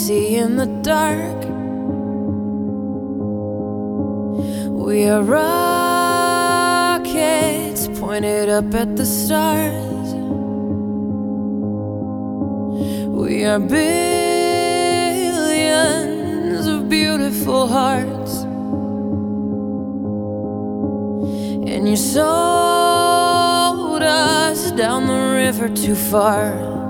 see in the dark. We are rockets pointed up at the stars. We are billions of beautiful hearts. And you sold us down the river too far.